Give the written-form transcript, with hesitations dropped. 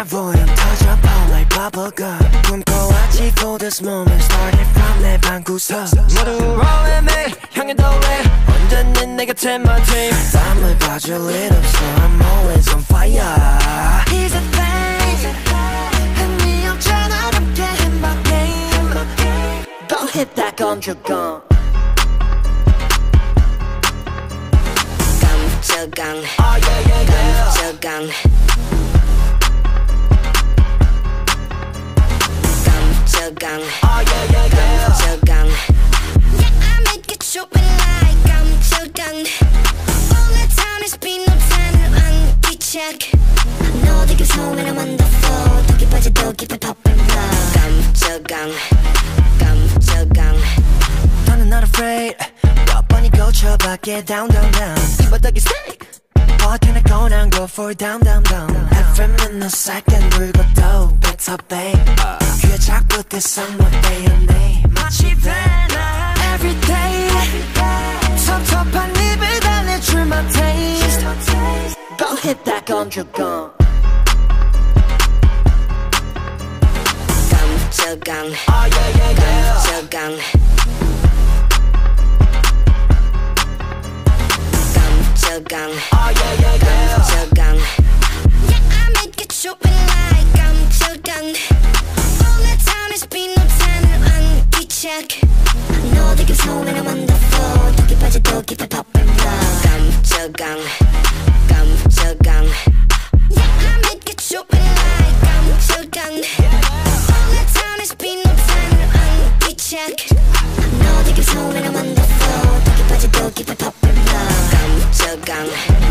volume 터져봐 like bubblegum 꿈꿔왔지 for this moment started from 내 방구석 모두 rolling me 향해 더해 언제는 내 곁에 my team 땀을 봐줄 일 없어 I'm always on fire He's a thing 흥미없잖아 함께 in my game Go hit that 건조건 깜짝강 깜짝강 깜짝강 깜짝강 Yeah, I make it shopping like 깜짝강 All the time it's been no time 안 귀찮게 너 되게 소문에 I'm on the floor 더 깊어져 더 깊이 pop and roll 깜짝강 깜짝강 너는 not afraid 몇 번이 고쳐봐 get down down down 이 바닥이 steak What can I go now go for down down down FM in a second 불고 또 better babe 귀에 자꾸 떼성 너 빼어내 마치 venom Everyday 섭섭한 입을 달래줄 my taste Go hit that 건조건 깜짝강 깜짝강 깜짝강 깜짝강 Yeah, I make it shopping like 깜짝강 All the time it's been no time 안 귀찮게 너 되게 소문에 I'm on the floor 더 깊어져 더 깊이 pop and roll 깜짝강 깜짝강 Yeah, I make it shopping like 깜짝강 All the time it's been no time 안 귀찮게 너 되게 소문에 I'm on the floor 더 깊어져 더 깊이 pop and roll 깜짝강